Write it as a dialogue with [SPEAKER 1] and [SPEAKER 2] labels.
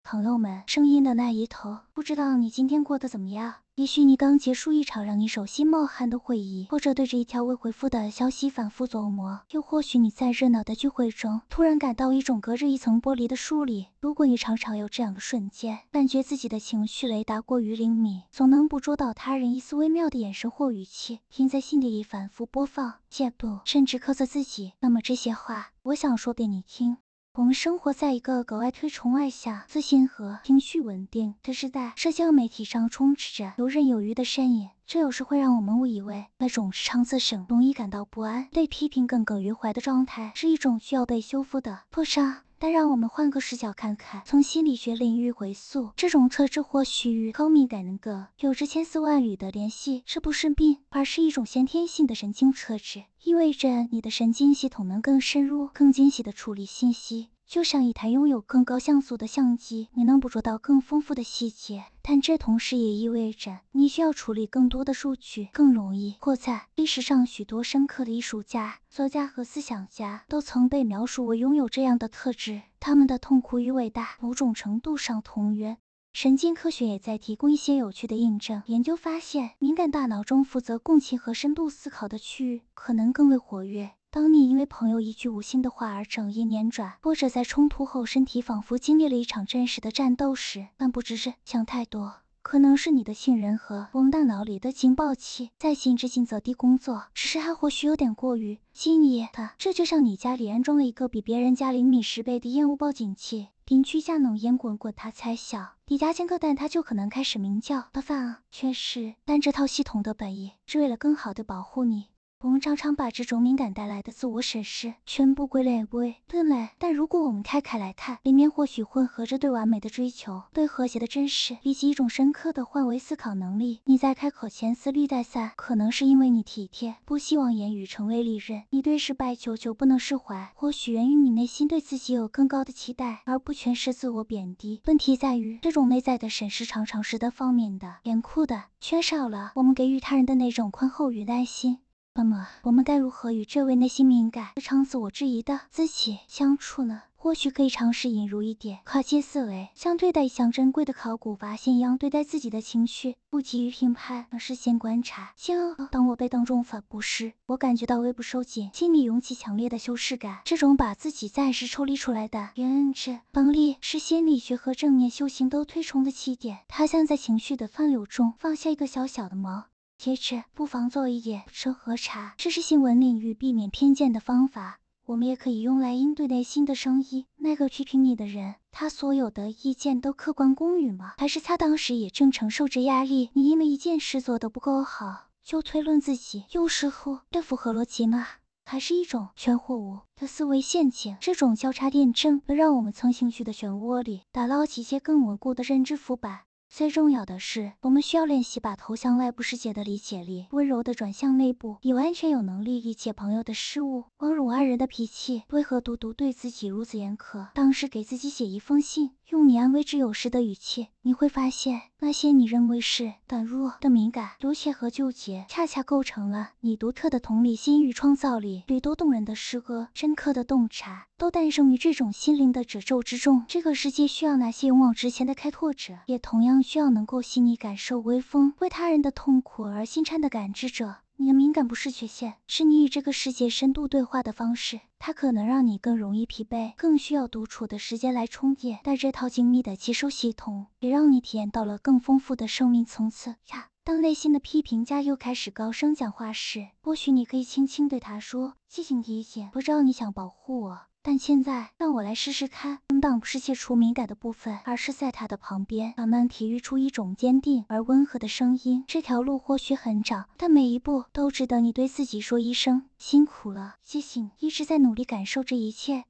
[SPEAKER 1] 朋友们，声音的那一头，不知道你今天过得怎么样？也许你刚结束一场让你手心冒汗的会议，或者对着一条未回复的消息反复琢磨，又或许你在热闹的聚会中突然感到一种隔着一层玻璃的疏离。如果你常常有这样的瞬间，感觉自己的情绪雷达过于灵敏，总能捕捉到他人一丝微妙的眼神或语气，并在心底里反复播放、戒不，甚至苛责自己，那么这些话，我想说给你听。我们生活在一个格外推崇外向、自信和情绪稳定的时代，社交媒体上充斥着游刃有余的身影，这有时会让我们误以为那种时常自省、容易感到不安、被批评耿耿于怀的状态是一种需要被修复的破伤。但让我们换个视角看看，从心理学领域回溯，这种特质或许与高敏感人格有着千丝万缕的联系，这不是病，而是一种先天性的神经特质，意味着你的神经系统能更深入、更精细地处理信息。就像一台拥有更高像素的相机，你能捕捉到更丰富的细节，但这同时也意味着你需要处理更多的数据，更容易扩散。历史上许多深刻的艺术家、作家和思想家都曾被描述为拥有这样的特质，他们的痛苦与伟大某种程度上同源。神经科学也在提供一些有趣的印证。研究发现，敏感大脑中负责共情和深度思考的区域可能更为活跃。当你因为朋友一句无心的话而整夜辗转，或者在冲突后身体仿佛经历了一场真实的战斗时，那不只是想太多，可能是你的杏仁核大脑里的警报器在心之尽责地工作，只是还或许有点过于细腻的。这就像你家里安装了一个比别人家灵敏10倍的烟雾报警器，邻居家浓烟滚滚，他猜想你家煎个蛋，他就可能开始鸣叫。的饭啊，确实，但这套系统的本意是为了更好地保护你。我们常常把这种敏感带来的自我审视全部归类为分类，但如果我们开开来看，里面或许混合着对完美的追求、对和谐的珍视，以及一种深刻的换位思考能力。你在开口前思虑再三，可能是因为你体贴，不希望言语成为利刃；你对失败久久不能释怀，或许源于你内心对自己有更高的期待，而不全是自我贬低。问题在于，这种内在的审视常常是单方面的、严酷的，缺少了我们给予他人的那种宽厚与耐心。那么，我们该如何与这位内心敏感、日常自我质疑的自己相处呢？或许可以尝试引入一点跨界思维，像对待一项珍贵的考古发现一样对待自己的情绪，不急于评判，而是先观察。当我被当众反驳时，我感觉到微不收紧，心里涌起强烈的羞耻感。这种把自己暂时抽离出来的认知能力，是心理学和正念修行都推崇的起点。它像在情绪的湍流中放下一个小小的锚。接着，不妨做一点深核查，这是新闻领域避免偏见的方法。我们也可以用来应对内心的声音。那个批评你的人，他所有的意见都客观公允吗？还是他当时也正承受着压力？你因为一件事做得不够好，就推论自己，又似乎这符合逻辑吗？还是一种全或无的思维陷阱？这种交叉验证会让我们从情绪的漩涡里打捞起些更稳固的认知浮板。最重要的是，我们需要练习把投向外部世界的理解力温柔地转向内部，以完全有能力理解朋友的失误。光辱爱人的脾气，为何独独对自己如此严苛？当时给自己写一封信，用你安慰之有时的语气，你会发现，那些你认为是短弱的敏感、纠结和纠结，恰恰构成了你独特的同理心与创造力。许多动人的诗歌、深刻的洞察，都诞生于这种心灵的褶皱之中。这个世界需要那些勇往直前的开拓者，也同样需要能够细腻感受微风、为他人的痛苦而心颤的感知者。你的敏感不是缺陷，是你与这个世界深度对话的方式。它可能让你更容易疲惫，更需要独处的时间来充电。但这套精密的接收系统，也让你体验到了更丰富的生命层次呀。当内心的批评家又开始高声讲话时，或许你可以轻轻对他说：“谢谢你提醒，我知道你想保护我。但现在让我来试试看。”不是切除敏感的部分，而是在他的旁边慢慢体育出一种坚定而温和的声音。这条路或许很长，但每一步都值得你对自己说一声辛苦了，谢谢你一直在努力感受这一切。